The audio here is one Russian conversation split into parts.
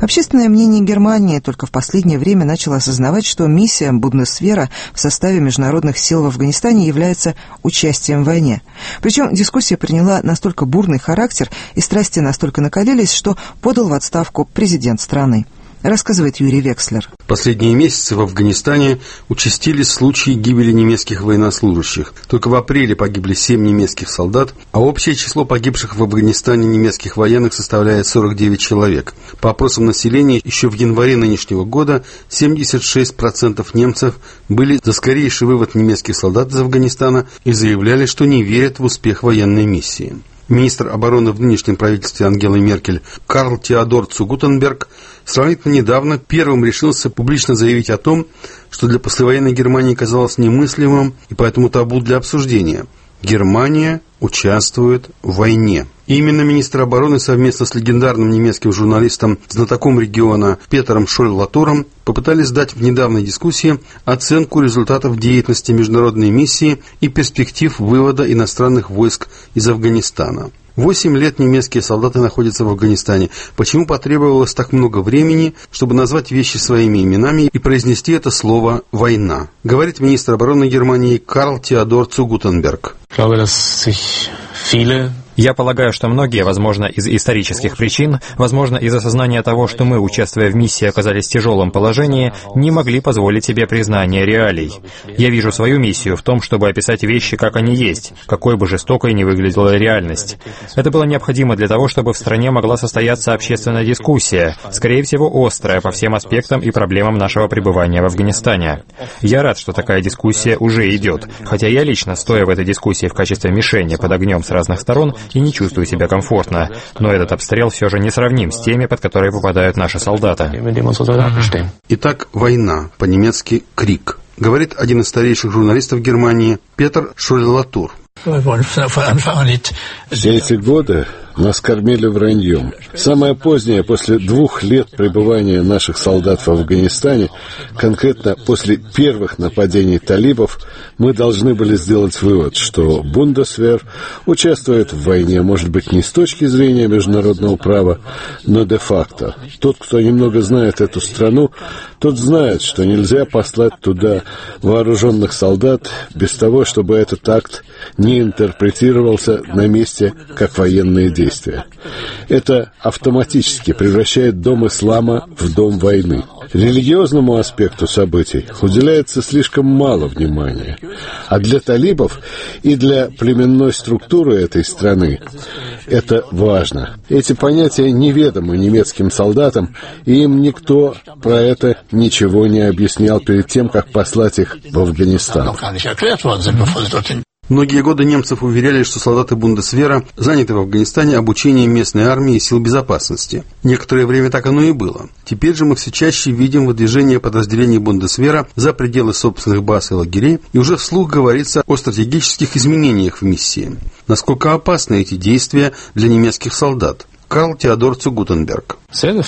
Общественное мнение Германии только в последнее время начало осознавать, что миссия Бундесвера в составе международных сил в Афганистане является участием в войне. Причем дискуссия приняла настолько бурный характер и страсти настолько накалились, что подал в отставку президент страны. Рассказывает Юрий Векслер. В последние месяцы в Афганистане участились случаи гибели немецких военнослужащих. Только в апреле погибли 7 немецких солдат, а общее число погибших в Афганистане немецких военных составляет 49 человек. По опросам населения, еще в январе нынешнего года 76% немцев были за скорейший вывод немецких солдат из Афганистана и заявляли, что не верят в успех военной миссии. Министр обороны в нынешнем правительстве Ангелы Меркель Карл Теодор цу Гутенберг сравнительно недавно первым решился публично заявить о том, что для послевоенной Германии казалось немыслимым и поэтому табу для обсуждения. Германия участвует в войне. И именно министр обороны совместно с легендарным немецким журналистом, знатоком региона Петером Шоль-Латуром попытались дать в недавней дискуссии оценку результатов деятельности международной миссии и перспектив вывода иностранных войск из Афганистана. 8 лет немецкие солдаты находятся в Афганистане. Почему потребовалось так много времени, чтобы назвать вещи своими именами и произнести это слово «война», говорит министр обороны Германии Карл Теодор цу Гутенберг. Я полагаю, что многие, возможно, из исторических причин, возможно, из осознания того, что мы, участвуя в миссии, оказались в тяжелом положении, не могли позволить себе признания реалий. Я вижу свою миссию в том, чтобы описать вещи, как они есть, какой бы жестокой ни выглядела реальность. Это было необходимо для того, чтобы в стране могла состояться общественная дискуссия, скорее всего, острая по всем аспектам и проблемам нашего пребывания в Афганистане. Я рад, что такая дискуссия уже идет, хотя я лично, стоя в этой дискуссии в качестве мишени под огнем с разных сторон, и не чувствую себя комфортно. Но этот обстрел все же не сравним с теми, под которые попадают наши солдаты. Итак, война, по-немецки «крик», говорит один из старейших журналистов Германии Петер Шоль-Латур. Все эти годы нас кормили враньем. Самое позднее, после 2 лет пребывания наших солдат в Афганистане, конкретно после первых нападений талибов, мы должны были сделать вывод, что Бундесвер участвует в войне, может быть, не с точки зрения международного права, но де-факто. Тот, кто немного знает эту страну, тот знает, что нельзя послать туда вооруженных солдат без того, чтобы этот акт не интерпретировался на месте как военные действия. Это автоматически превращает дом ислама в дом войны. Религиозному аспекту событий уделяется слишком мало внимания. А для талибов и для племенной структуры этой страны это важно. Эти понятия неведомы немецким солдатам, и им никто про это ничего не объяснял перед тем, как послать их в Афганистан. Многие годы немцев уверяли, что солдаты Бундесвера заняты в Афганистане обучением местной армии и сил безопасности. Некоторое время так оно и было. Теперь же мы все чаще видим выдвижение подразделений Бундесвера за пределы собственных баз и лагерей, и уже вслух говорится о стратегических изменениях в миссии. Насколько опасны эти действия для немецких солдат? Карл Теодор цу Гутенберг.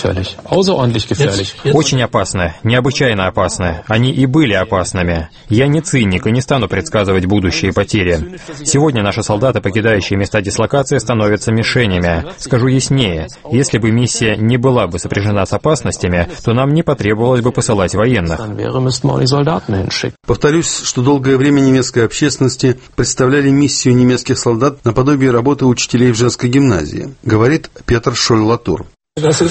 Очень опасно, необычайно опасно. Они и были опасными. Я не циник и не стану предсказывать будущие потери. Сегодня наши солдаты, покидающие места дислокации, становятся мишенями. Скажу яснее, если бы миссия не была бы сопряжена с опасностями, то нам не потребовалось бы посылать военных. Повторюсь, что долгое время немецкой общественности представляли миссию немецких солдат наподобие работы учителей в женской гимназии, говорит Петер Шоль-Латур. Это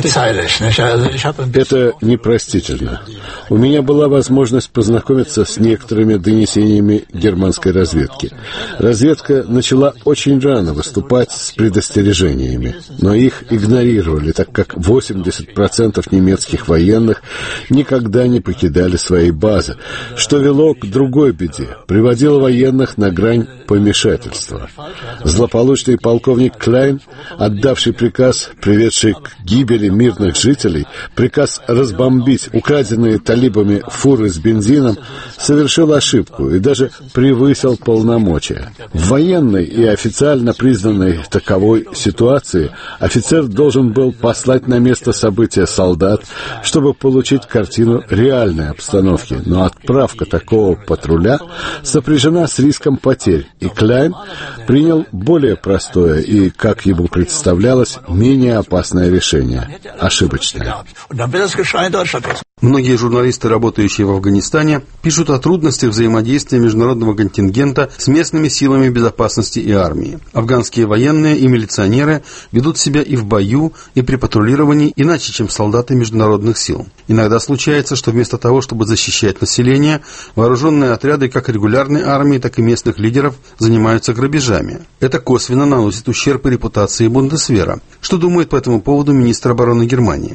непростительно. У меня была возможность познакомиться с некоторыми донесениями германской разведки. Разведка начала очень рано выступать с предостережениями, но их игнорировали, так как 80% немецких военных никогда не покидали свои базы, что вело к другой беде, приводило военных на грань помешательства. Злополучный полковник Кляйн, отдавший приказ, приведший к гибели мирных жителей, приказ разбомбить украденные талибами фуры с бензином, совершил ошибку и даже превысил полномочия. В военной и официально признанной таковой ситуации офицер должен был послать на место события солдат, чтобы получить картину реальной обстановки, но отправка такого патруля сопряжена с риском потерь, и Кляйн принял более простое и, как ему представлялось, менее опасное решение ошибочное. Многие журналисты, работающие в Афганистане, пишут о трудностях взаимодействия международного контингента с местными силами безопасности и армии. Афганские военные и милиционеры ведут себя и в бою, и при патрулировании иначе, чем солдаты международных сил. Иногда случается, что вместо того, чтобы защищать население, вооруженные отряды как регулярной армии, так и местных лидеров занимаются грабежами. Это косвенно наносит ущерб репутации Бундесвера. Что думает по этому поводу министр обороны Германии?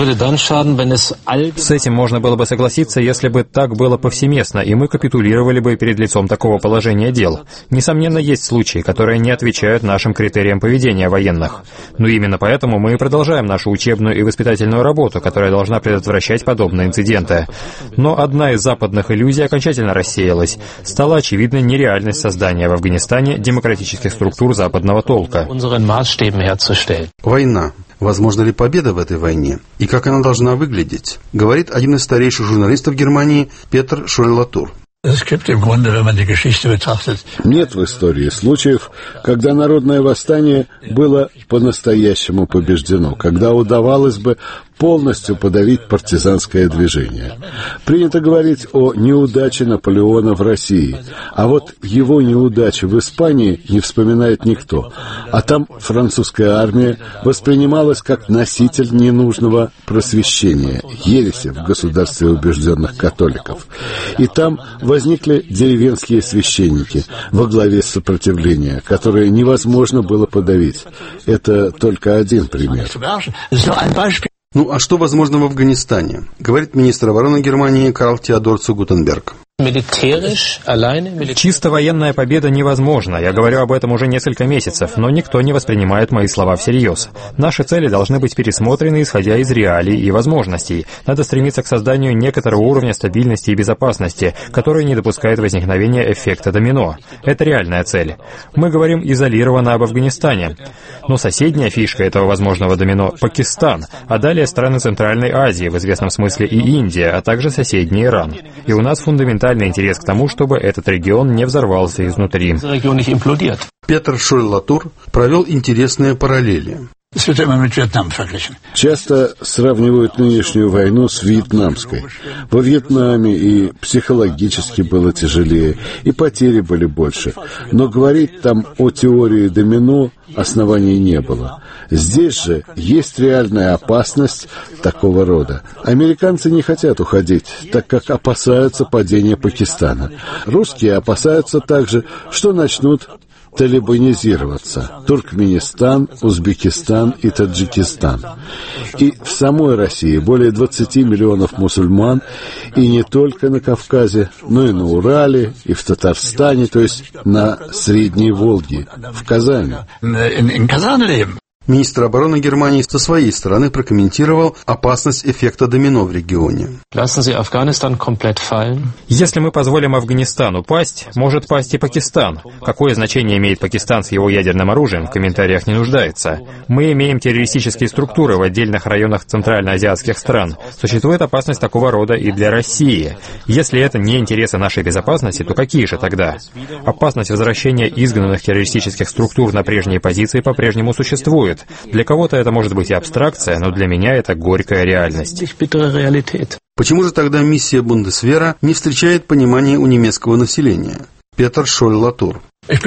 С этим можно было бы согласиться, если бы так было повсеместно, и мы капитулировали бы перед лицом такого положения дел. Несомненно, есть случаи, которые не отвечают нашим критериям поведения военных. Но именно поэтому мы и продолжаем нашу учебную и воспитательную работу, которая должна предотвращать подобные инциденты. Но одна из западных иллюзий окончательно рассеялась. Стала очевидной нереальность создания в Афганистане демократических структур западного толка. Война. Возможно ли победа в этой войне? И как она должна выглядеть? Говорит один из старейших журналистов Германии Петр Шоль-Латур. Нет в истории случаев, когда народное восстание было по-настоящему побеждено, когда удавалось бы полностью подавить партизанское движение. Принято говорить о неудаче Наполеона в России, а вот его неудачи в Испании не вспоминает никто. А там французская армия воспринималась как носитель ненужного просвещения, ереси в государстве убежденных католиков. И там возникли деревенские священники во главе сопротивления, которое невозможно было подавить. Это только один пример. Ну а что возможно в Афганистане? Говорит министр обороны Германии Карл Теодор цу Гутенберг. Чисто военная победа невозможна. Я говорю об этом уже несколько месяцев, но никто не воспринимает мои слова всерьез. Наши цели должны быть пересмотрены, исходя из реалий и возможностей. Надо стремиться к созданию некоторого уровня стабильности и безопасности, который не допускает возникновения эффекта домино. Это реальная цель. Мы говорим изолированно об Афганистане. Но соседняя фишка этого возможного домино — Пакистан, а далее страны Центральной Азии, в известном смысле и Индия, а также соседний Иран. И у нас фундаментальный интерес к тому, чтобы этот регион не взорвался изнутри. Петр Шоль-Латур провел интересные параллели. Часто сравнивают нынешнюю войну с вьетнамской. Во Вьетнаме и психологически было тяжелее, и потери были больше. Но говорить там о теории домино оснований не было. Здесь же есть реальная опасность такого рода. Американцы не хотят уходить, так как опасаются падения Пакистана. Русские опасаются также, что начнут талибанизироваться. Туркменистан, Узбекистан и Таджикистан. И в самой России более 20 миллионов мусульман, и не только на Кавказе, но и на Урале, и в Татарстане, то есть на Средней Волге, в Казани. Министр обороны Германии со своей стороны прокомментировал опасность эффекта домино в регионе. Если мы позволим Афганистану пасть, может пасть и Пакистан. Какое значение имеет Пакистан с его ядерным оружием, в комментариях не нуждается. Мы имеем террористические структуры в отдельных районах центральноазиатских стран. Существует опасность такого рода и для России. Если это не интересы нашей безопасности, то какие же тогда? Опасность возвращения изгнанных террористических структур на прежние позиции по-прежнему существует. Для кого-то это может быть и абстракция, но для меня это горькая реальность. Почему же тогда миссия Бундесвера не встречает понимания у немецкого населения? Петр Шоль-Латур. Я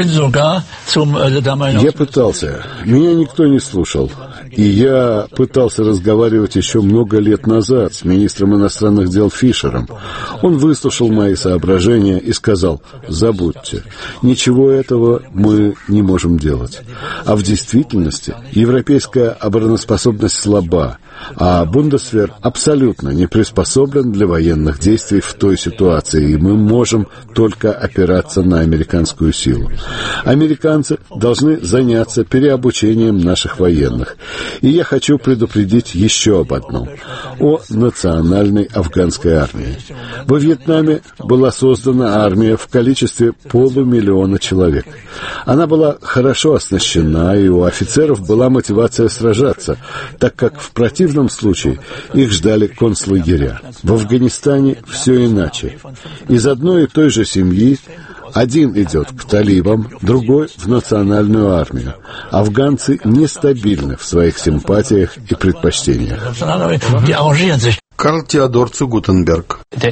пытался. Меня никто не слушал. И я пытался разговаривать еще много лет назад с министром иностранных дел Фишером. Он выслушал мои соображения и сказал: забудьте, ничего этого мы не можем делать. А в действительности европейская обороноспособность слаба, а Бундесвер абсолютно не приспособлен для военных действий в той ситуации, и мы можем только опираться на американскую силу. Американцы должны заняться переобучением наших военных. И я хочу предупредить еще об одном — о национальной афганской армии. Во Вьетнаме была создана армия в количестве 500 000 человек. Она была хорошо оснащена, и у офицеров была мотивация сражаться, так как в противном случае их ждали концлагеря. В Афганистане все иначе. Из одной и той же семьи Один идет к талибам, другой в национальную армию. Афганцы нестабильны в своих симпатиях и предпочтениях. Карл Теодор zu Guttenberg. Я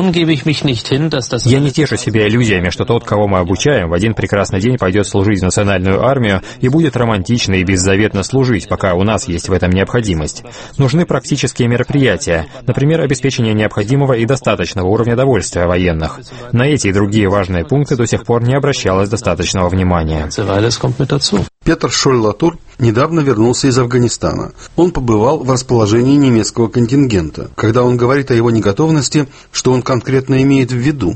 не тешу себя иллюзиями, что тот, кого мы обучаем, в один прекрасный день пойдет служить в национальную армию и будет романтично и беззаветно служить, пока у нас есть в этом необходимость. Нужны практические мероприятия, например, обеспечение необходимого и достаточного уровня довольствия военных. На эти и другие важные пункты до сих пор не обращалось достаточного внимания. Петр Шоль-Латур недавно вернулся из Афганистана. Он побывал в расположении немецкого контингента. Когда он говорит о его неготовности, что он конкретно имеет в виду?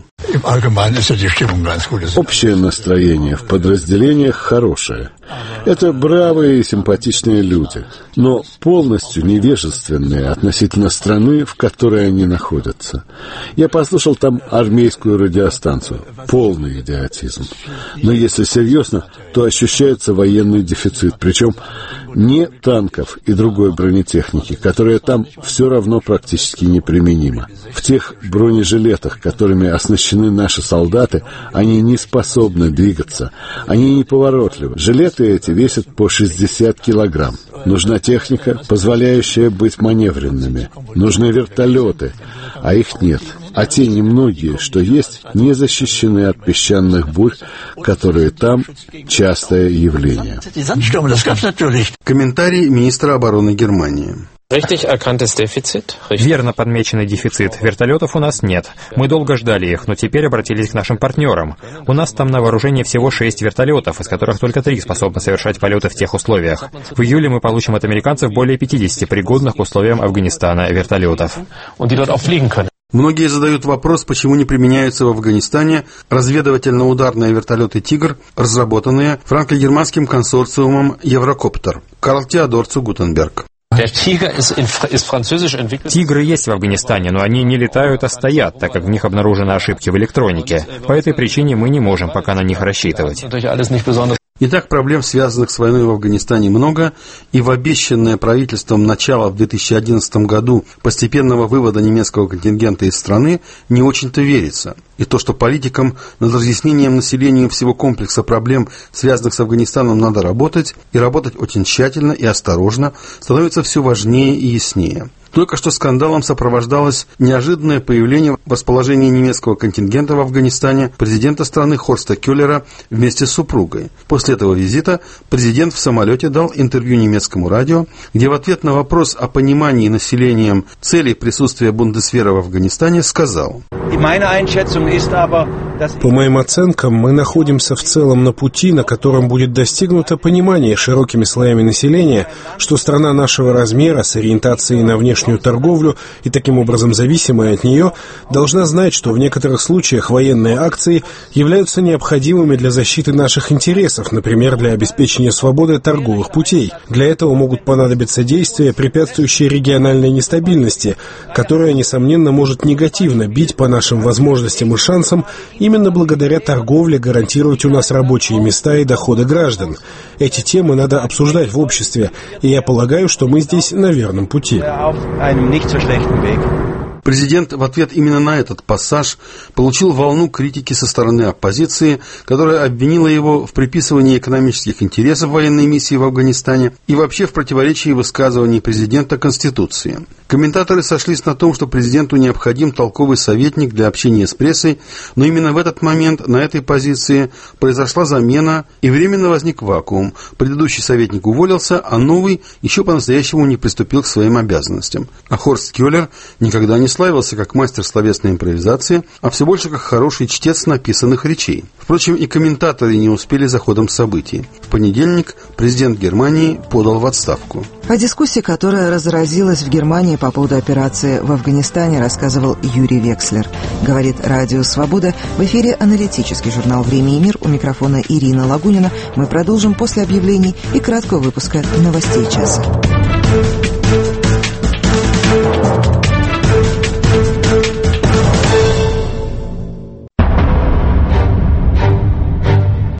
Общее настроение в подразделениях хорошее. Это бравые и симпатичные люди, но полностью невежественные относительно страны, в которой они находятся. Я послушал там армейскую радиостанцию. Полный идиотизм. Но если серьезно, то ощущается военный дефицит. Причем не танков и другой бронетехники, которая там все равно практически неприменима. В тех бронежилетах, которыми оснащены наши солдаты, они не способны двигаться. Они неповоротливы. Жилеты эти весят по 60 килограмм. Нужна техника, позволяющая быть маневренными. Нужны вертолеты, а их нет. А те немногие, что есть, не защищены от песчаных бурь, которые там частое явление. Комментарий министра обороны Германии. Верно подмеченный дефицит. Вертолетов у нас нет. Мы долго ждали их, но теперь обратились к нашим партнерам. У нас там на вооружении всего 6 вертолетов, из которых только 3 способны совершать полеты в тех условиях. В июле мы получим от американцев более 50 пригодных к условиям Афганистана вертолетов. Многие задают вопрос, почему не применяются в Афганистане разведывательно-ударные вертолеты «Тигр», разработанные франко-германским консорциумом «Еврокоптер». Карл Теодор zu Guttenberg. Тигры есть в Афганистане, но они не летают, а стоят, так как в них обнаружены ошибки в электронике. По этой причине мы не можем пока на них рассчитывать. Итак, проблем, связанных с войной в Афганистане, много, и в обещанное правительством начало в 2011 году постепенного вывода немецкого контингента из страны не очень-то верится. И то, что политикам над разъяснением населению всего комплекса проблем, связанных с Афганистаном, надо работать, и работать очень тщательно и осторожно, становится все важнее и яснее. Только что скандалом сопровождалось неожиданное появление в расположении немецкого контингента в Афганистане президента страны Хорста Кёллера вместе с супругой. После этого визита президент в самолете дал интервью немецкому радио, где в ответ на вопрос о понимании населением целей присутствия Бундесвера в Афганистане сказал: «По моим оценкам, мы находимся в целом на пути, на котором будет достигнуто понимание широкими слоями населения, что страна нашего размера с ориентацией на внешнюю торговлю и таким образом зависимая от нее, должна знать, что в некоторых случаях военные акции являются необходимыми для защиты наших интересов, например, для обеспечения свободы торговых путей. Для этого могут понадобиться действия, препятствующие региональной нестабильности, которая, несомненно, может негативно бить по нашим возможностям и шансам именно благодаря торговле гарантировать у нас рабочие места и доходы граждан. Эти темы надо обсуждать в обществе, и я полагаю, что мы здесь на верном пути». Президент в ответ именно на этот пассаж получил волну критики со стороны оппозиции, которая обвинила его в приписывании экономических интересов военной миссии в Афганистане и вообще в противоречии высказываний президента Конституции. Комментаторы сошлись на том, что президенту необходим толковый советник для общения с прессой, но именно в этот момент на этой позиции произошла замена и временно возник вакуум. Предыдущий советник уволился, а новый еще по-настоящему не приступил к своим обязанностям. А Хорст Кёллер никогда не славился как мастер словесной импровизации, а все больше как хороший чтец написанных речей. Впрочем, и комментаторы не успели за ходом событий. В понедельник президент Германии подал в отставку. О дискуссии, которая разразилась в Германии по поводу операции в Афганистане, рассказывал Юрий Векслер. Говорит Радио Свобода. В эфире аналитический журнал «Время и мир». У микрофона Ирина Лагунина. Мы продолжим после объявлений и краткого выпуска новостей часа.